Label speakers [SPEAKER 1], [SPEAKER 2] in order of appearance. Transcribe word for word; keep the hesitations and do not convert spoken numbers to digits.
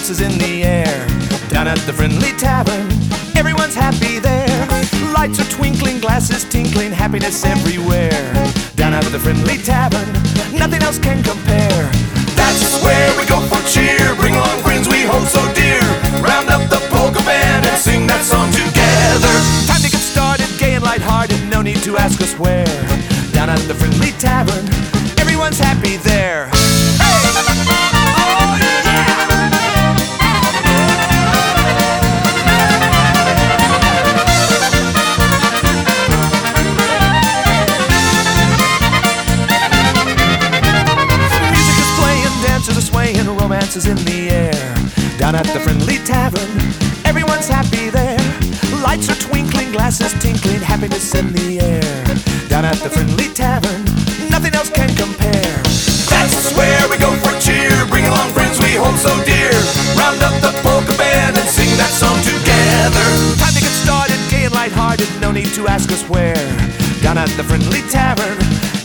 [SPEAKER 1] romance is in the air. Down at the Friendly Tavern, everyone's happy there. Lights are twinkling, glasses tinkling, happiness everywhere. Down at the Friendly Tavern, nothing else can compare. That's where we go for cheer. Bring along friends we hold so dear. Round up the polka band and sing that song together. Time to get started, gay and lighthearted, no need to ask us where. Down at the Friendly Tavern, everyone's happy there. Romance is in the air. Down at the Friendly Tavern, everyone's happy there. Lights are twinkling, glasses tinkling, happiness in the air. Down at the Friendly Tavern, nothing else can compare. That's where we go for cheer. Bring along friends we hold so dear. Round up the polka band and sing that song together. Time to get started, gay and lighthearted, no need to ask us where. Down at the Friendly Tavern,